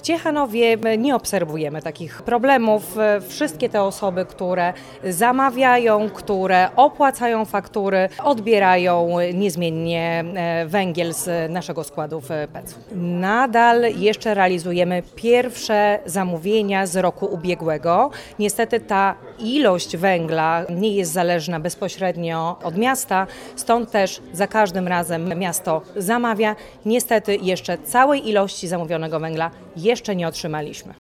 Ciechanowie nie obserwujemy takich problemów. Wszystkie te osoby, które zamawiają, które opłacają faktury, odbierają niezmiennie węgiel z naszego składu w PEC-u. Nadal jeszcze realizujemy pierwsze zamówienia z roku ubiegłego. Niestety ta ilość węgla nie jest zależna bezpośrednio od miasta, stąd też za każdym razem miasto zamawia. Niestety jeszcze całej ilości zamówionego węgla jeszcze nie otrzymaliśmy.